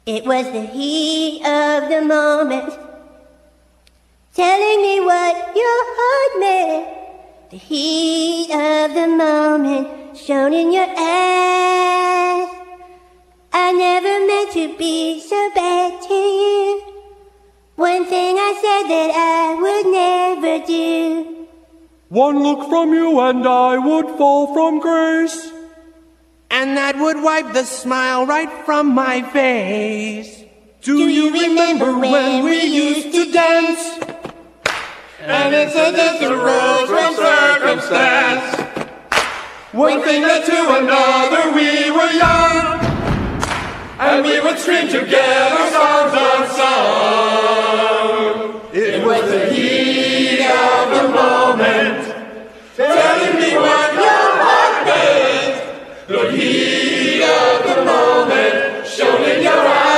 It was the heat of the moment, telling me what your heart meant. The heat of the moment shone in your eyes. I never meant to be so bad to you. One thing I said that I would never do. One look from you and I would fall from grace, and that would wipe the smile right from my face. Do you remember when we used to dance? And incidents arose from circumstance. One thing led to another, we were young, and we would scream together songs unsung. It was the heat of the moment, telling me what your heart meant. The heat of the moment shone in your eyes.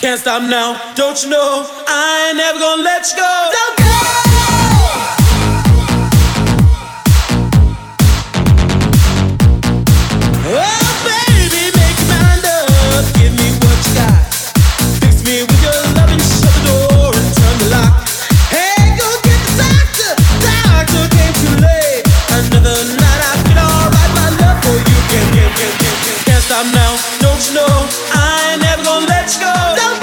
Can't stop now, don't you know? I ain't never gonna let you go. Don't go! Oh baby, make your mind up. Give me what you got. Fix me with your love and shut the door and turn the lock. Hey, go get the doctor. Doctor came too late. Another night I feel alright. My love for you can't stop now, don't you know? I ain't never gonna let you go. Don't go!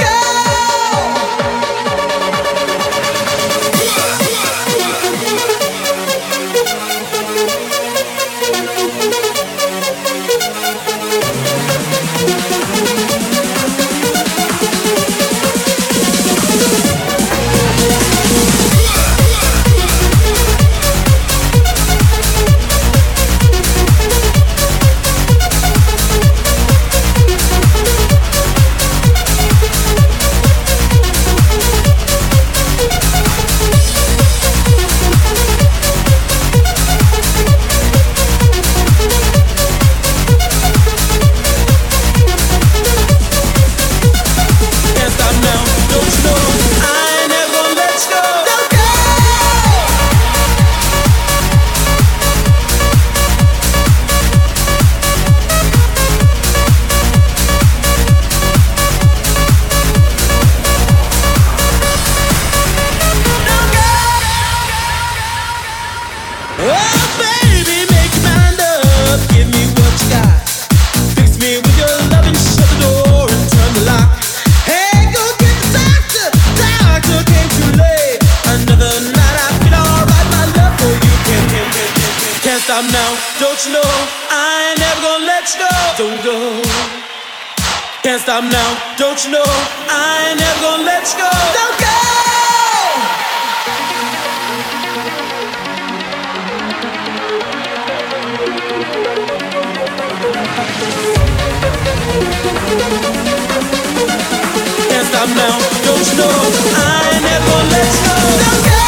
Can't stop now, don't you know? I ain't never gonna let you go. Don't go! Can't stop now, don't you know? I ain't never gonna let you go. Don't go!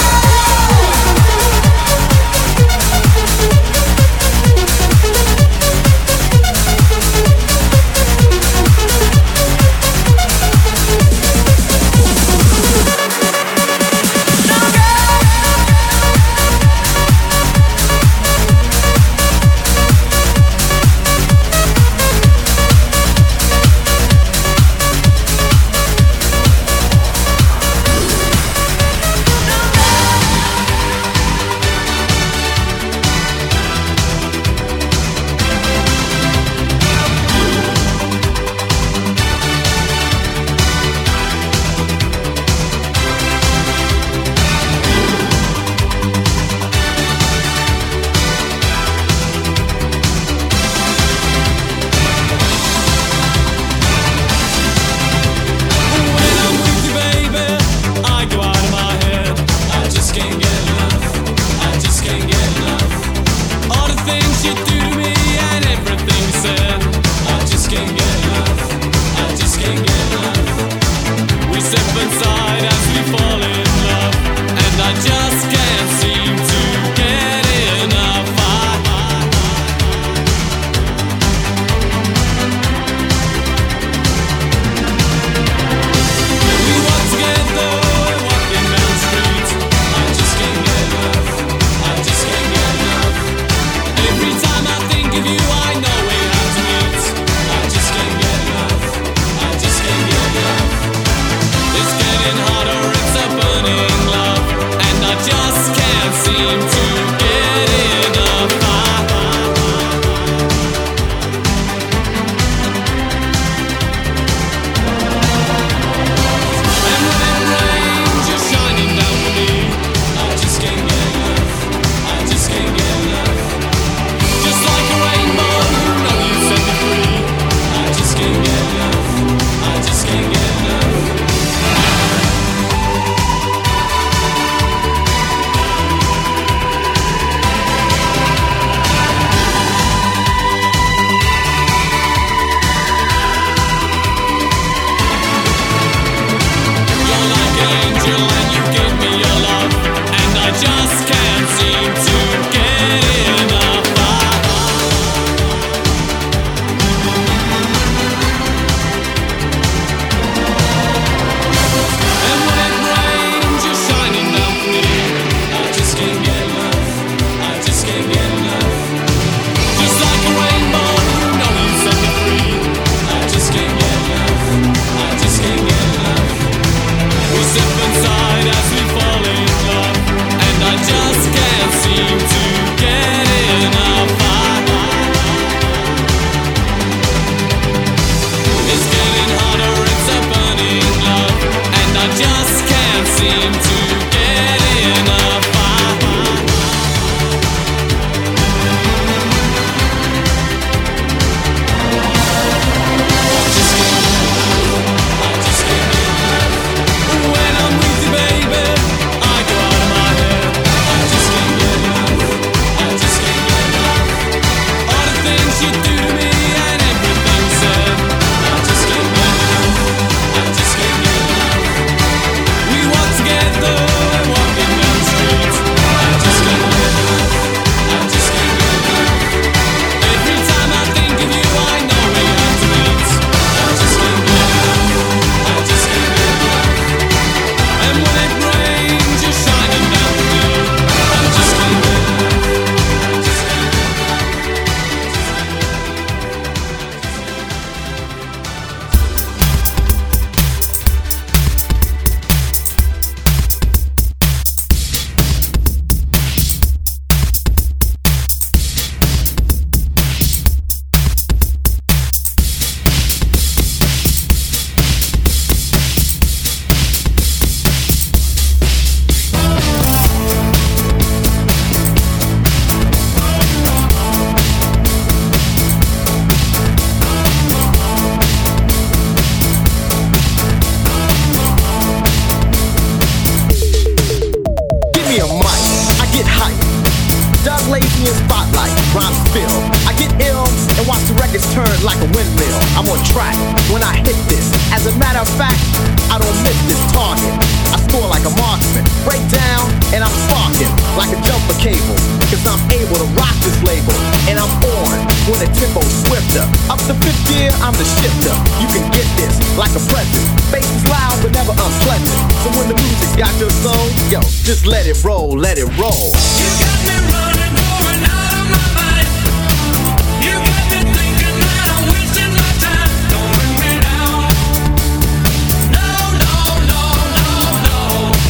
track when I hit this. As a matter of fact, I don't miss this target. I score like a marksman, break down, and I'm sparking like a jumper cable. Cause I'm able to rock this label, and I'm on when the tempo's swifter. Up to fifth gear, I'm the shifter. You can get this like a present. Bass is loud but never unpleasant. So when the music's got your soul, yo, just let it roll, let it roll. You got me running, going out of my mind. You got me thinking that I'm wasting my time. Don't bring me down. No, no, no, no, no.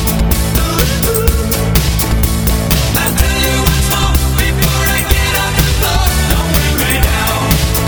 I tell you once more before I get off the floor. Don't bring me down.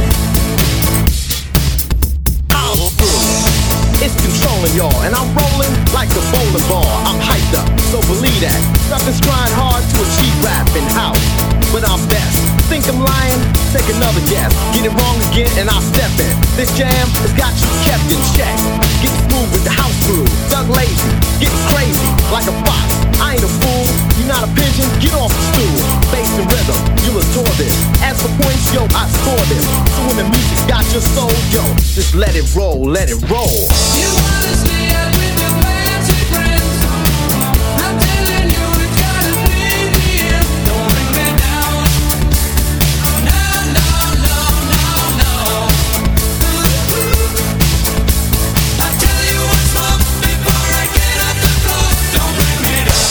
I'm through. It's controlling y'all, and I'm rolling like a bowling ball. I'm hyped up, so believe that. Suckers trying hard to achieve rap in house, but I'm best. Think I'm lying? Take another guess. Get it wrong again, and I'll step in. This jam has got you kept in check. Get smooth with the house groove. Doug Lazy, getting crazy like a fox. I ain't a fool, you not a pigeon. Get off the stool. Bass and rhythm, you'll adore this. As for points, yo, I score this. So when the music's got your soul, yo, just let it roll, let it roll. You wanna stay up with your fancy friends? I'm telling you it's gotta be the end. Don't bring me down. No, no, no, no, no. I tell you once more before I get off the floor. Don't bring me down.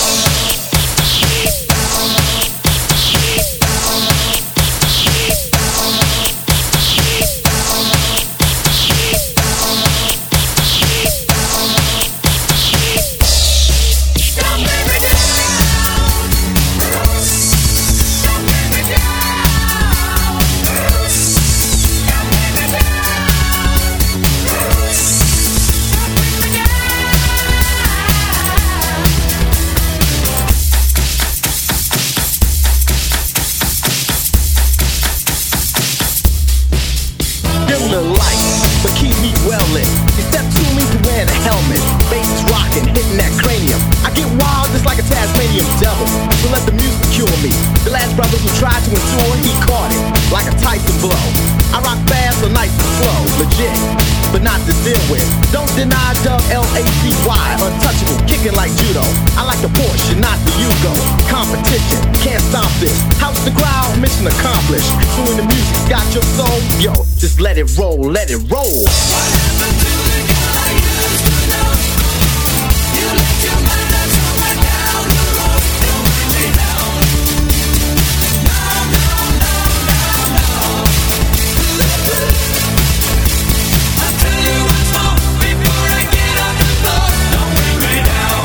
Dim the light, but keep me well lit. You step to me to wear the helmet. Bass is rocking, hitting that cranium. I get wild just like a Tasmanian devil. So let the music cure me. The last brother who tried to endure, he caught it like a Tyson blow. I rock fast, so nice and slow, legit, but not to deal with. Don't deny Dub L-A-C-Y, untouchable, kicking like judo. I like the Porsche, not the Yugo. Competition, can't stop this. House the crowd, mission accomplished. So when the music's got your soul, yo, just let it roll, let it roll. What happened to the girl I used to know? You left your mind out somewhere down the road. Don't bring me down. No, no, no, no, no. I tell you once more before I get off the floor. Don't bring me down.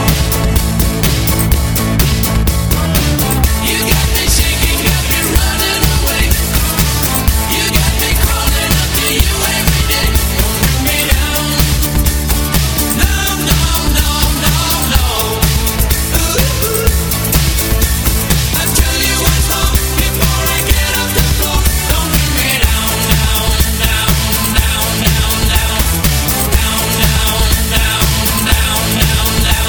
You got me shaking, got me running away. You got me crawling up to you every day. Don't bring me down. No, no, no, no, no. I tell you once more before I get off the floor. Don't bring me down, down, down, down, down, down, down, down, down, down, down, down,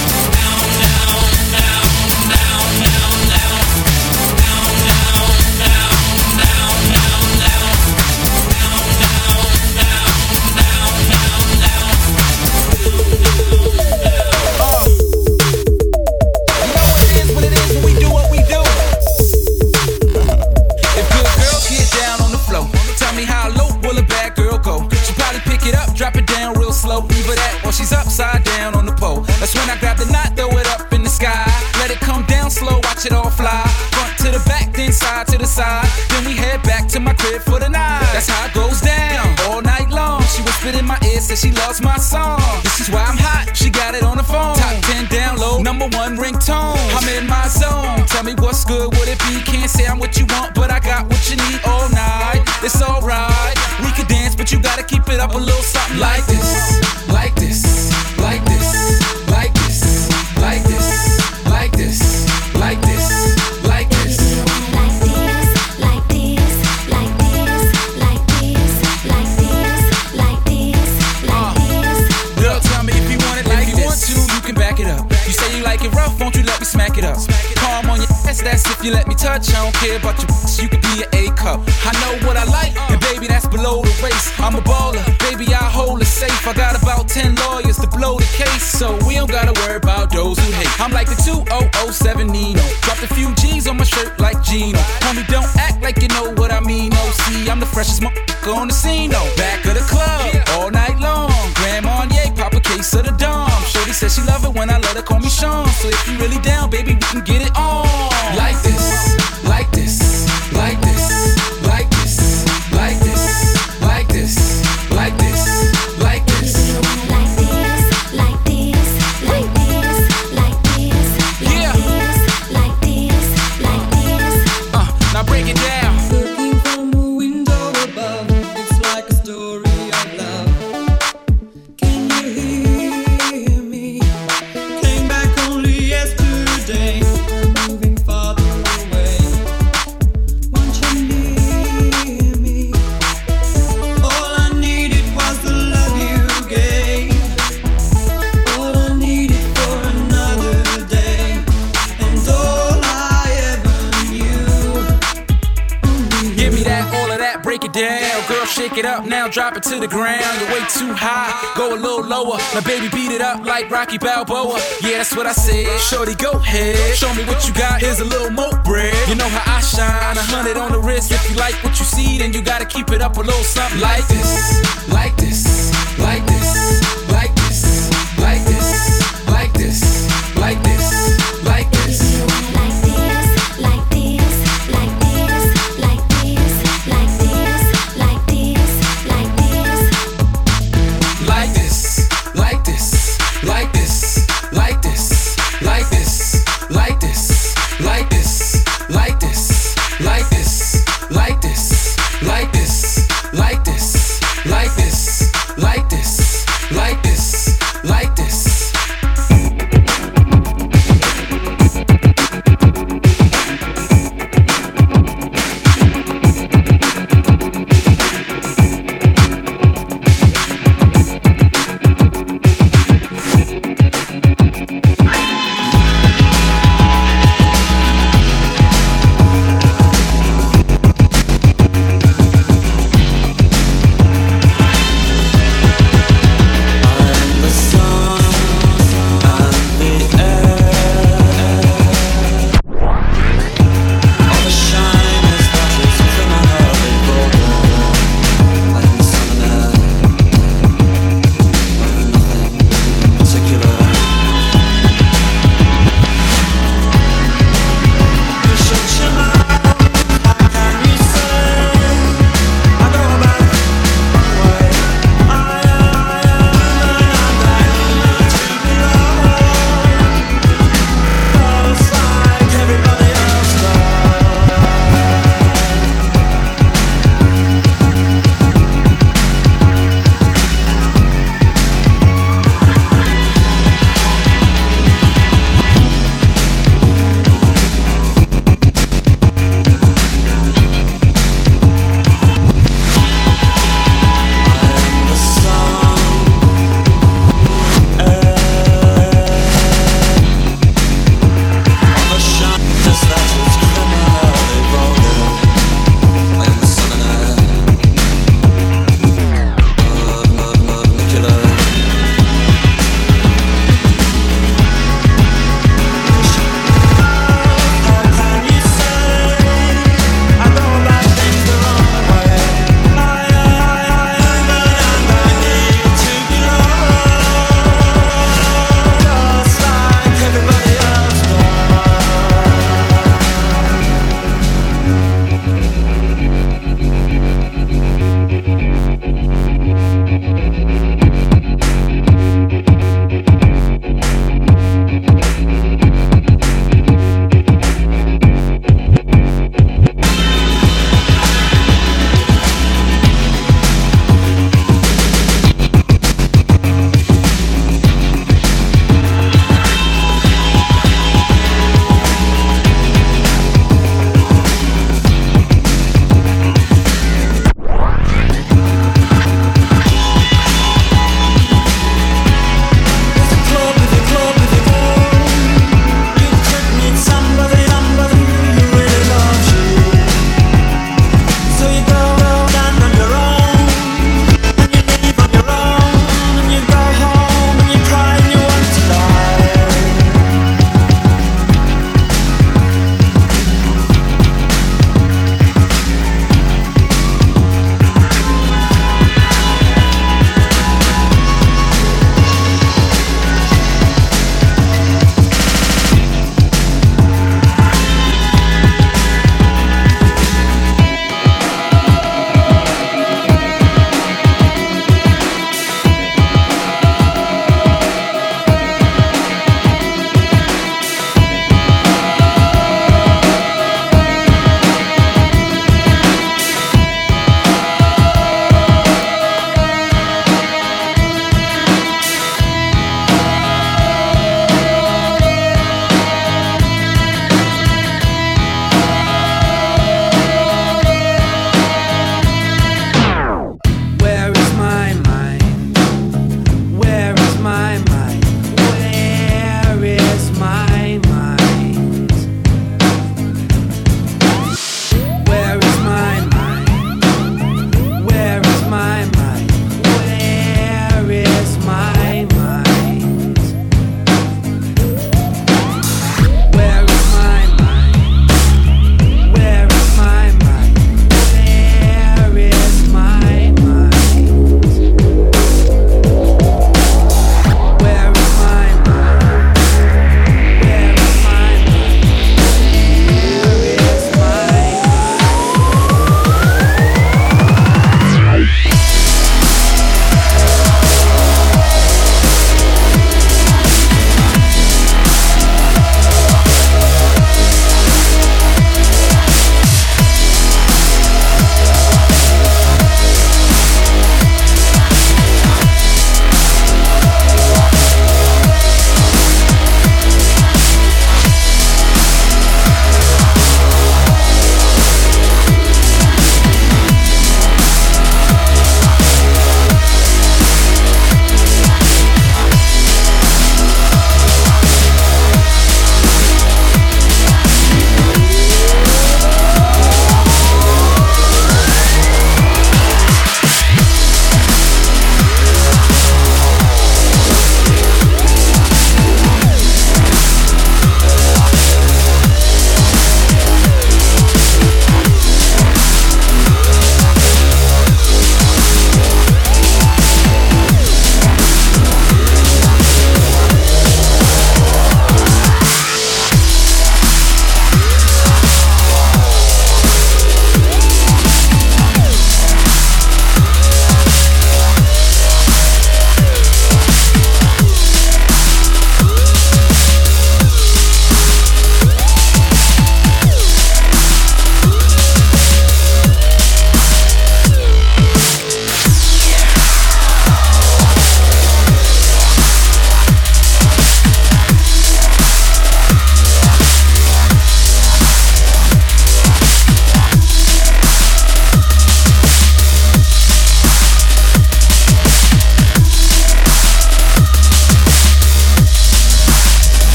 she's upside down on the pole. That's when I grab the knot, throw it up in the sky. Let it come down slow, watch it all fly. Front to the back, then side to the side. Then we head back to my crib for the night. That's how it goes down, all night long. She whispered in my ear, said she loves my song. This is why I'm hot, she got it on the phone. Top 10 download, #1 ringtone. I'm in my zone, tell me what's good, would it be? Can't say I'm what you want, but I got what you need all night. It's alright, we could dance, but you gotta keep it up a little something like this. Like this, like this, like this, like this, like this, like this, like this. Like this, like this, like this, like this, like this, like this, like this. Girl, tell me if you want it like this. If you want to, you can back it up. You say you like it rough, won't you let me smack it up? Palm on your ass, that's if you let me touch. I don't care about your you could be an A cup. I know what I like, and baby, baby, that's below the waist. I'm a baller, baby, I hold it safe. I got about 10 lawyers to blow the case, so we don't gotta worry about those who hate. I'm like the 2007 Nino, dropped a few G's on my shirt like Gino. Homie, don't act like you know what I mean. Oh, see, I'm the freshest motherfucker on the scene. Oh, back of the club, all night long. Grand Marnier, pop a case of the Dom. Shorty said she love it when I let her call me Sean. So if you really down, baby, we can get it on. Like this, like this, like this, like this, like this, like this, like this, like this. Like this, like this, like this, like this, Yeah. like this, like this. Now break it down. Looking from a window above, it's like a story of love. Can you hear me? Came back only yesterday, moving farther away. Want you near me? All I needed was the love you gave. All I needed for another day, and all I ever knew. Give me that, all of that, break it down. Girl, shake it up now, drop it to the ground. You're way too high, go a little lower. Now baby, beat it up like Rocky Balboa. Yeah, that's what I said. Shorty, go ahead, show me what you got. Here's a little more bread. You know how I shine, 100 on the wrist. If you like what you see, then you gotta keep it up a little something like this, like this, like this, like this, like this, like this, like this, like this. Like this, like this, like this, like this, like this, like this, like this. Like this, like this, like this, like this, like this, like this, like this, like this, like this, like this, like this, like this, like this, like this,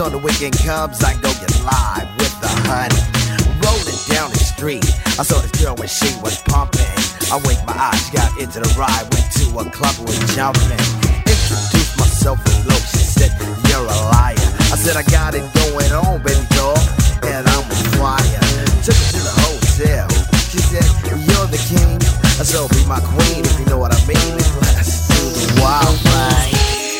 on the weekend comes, I go get live with the honey. Rolling down the street, I saw this girl when she was pumping. I winked my eyes, got into the ride, went to a club and was jumping. Introduced myself as low, she said, you're a liar. I said, I got it going on, baby doll, and I'm a flyer. Took her to the hotel, she said, you're the king. I said, be my queen, if you know what I mean. Let's do the wild ride.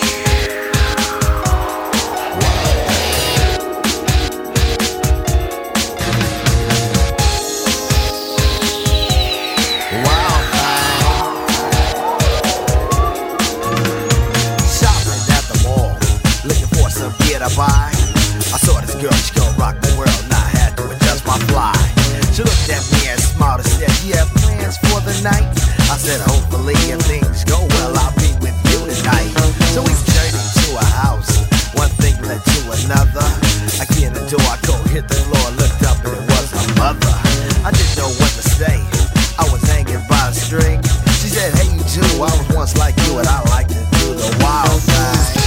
I saw this girl, she gon' rock the world, and I had to adjust my fly. She looked at me and smiled and said, you have plans for the night? I said, hopefully if things go well, I'll be with you tonight. So we journeyed to a house, one thing led to another. I get in the door, I go hit the floor, looked up and it was her mother. I didn't know what to say, I was hanging by a string. She said, hey you too, I was once like you and I like to do the wild thing.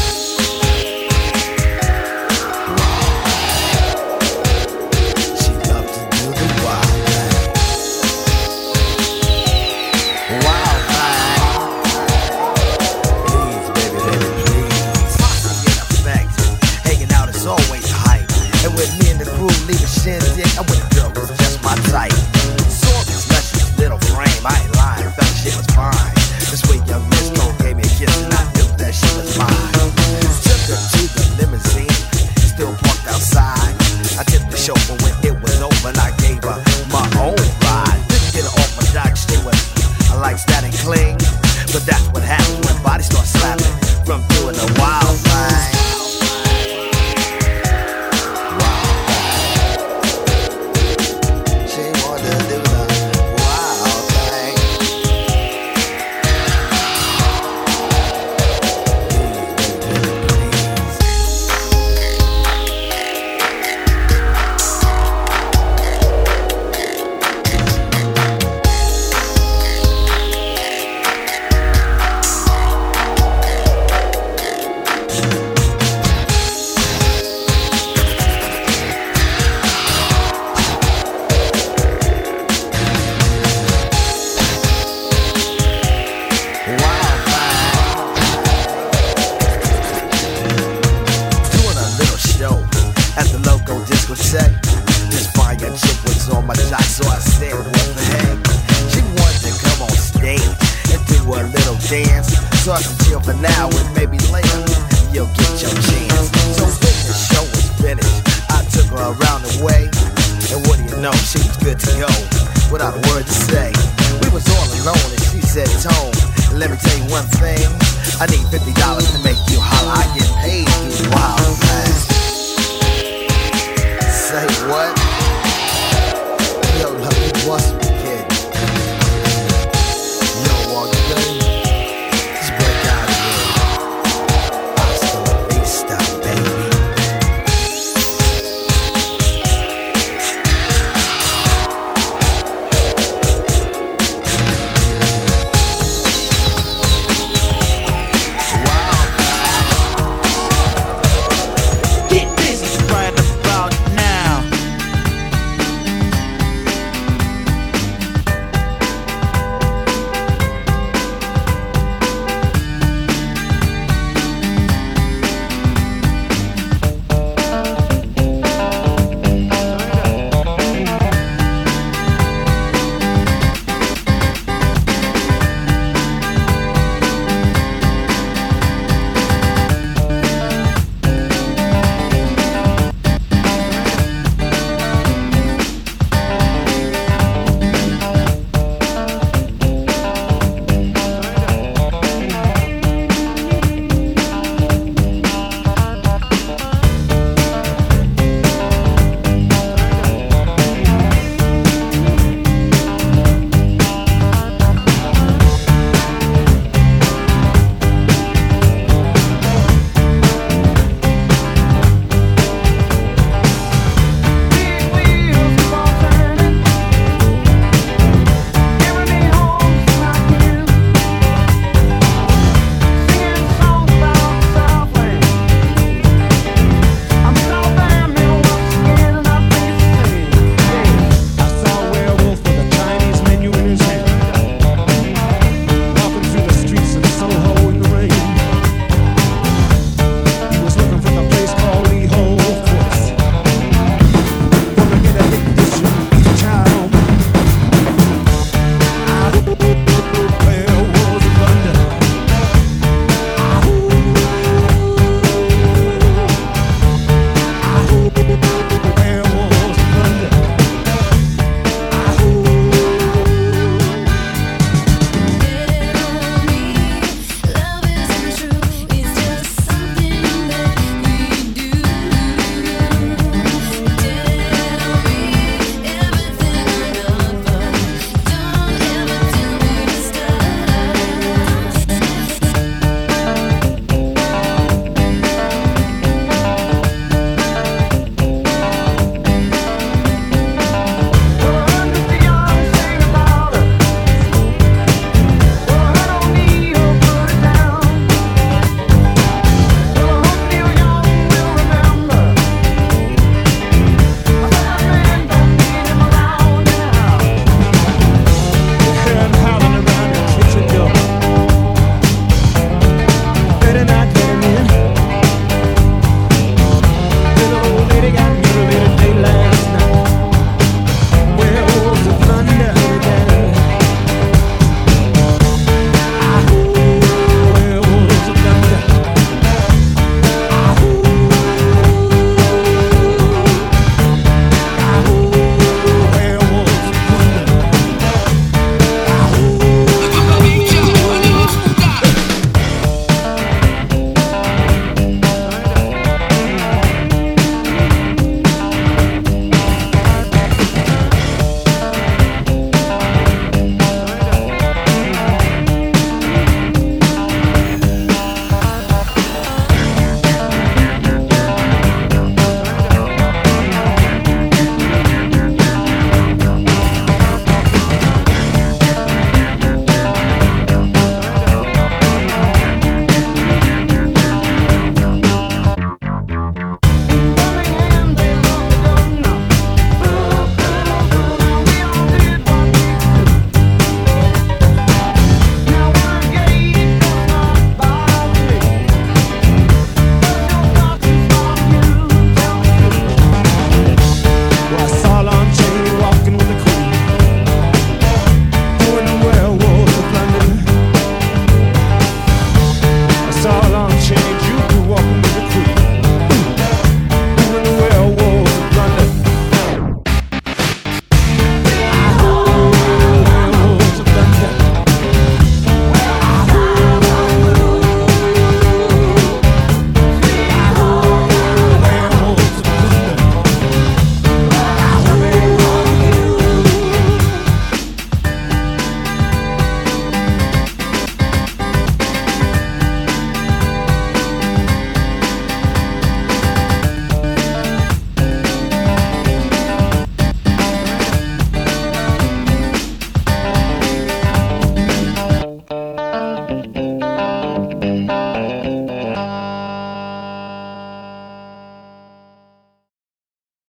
I with a girl who's just my type. Saw this luscious little frame, I ain't lying, felt she was fine. This sweet young Miss Cole gave me a kiss and I knew that she was mine. Took her to the limousine, still parked outside. I tipped the chauffeur when it was over and I gave her my own ride. Didn't get her off my jock, she was like static cling. But that's what happens when bodies start slapping from doing the wild thing. This fire chick was on my jock, so I said, what the heck? She wanted to come on stage and do a little dance, so I can chill for now and maybe later you'll get your chance. So when the show was finished, I took her around the way, and what do you know, she was good to go, without a word to say. We was all alone and she said, Tone, let me tell you one thing, I need $50 to make you holler. I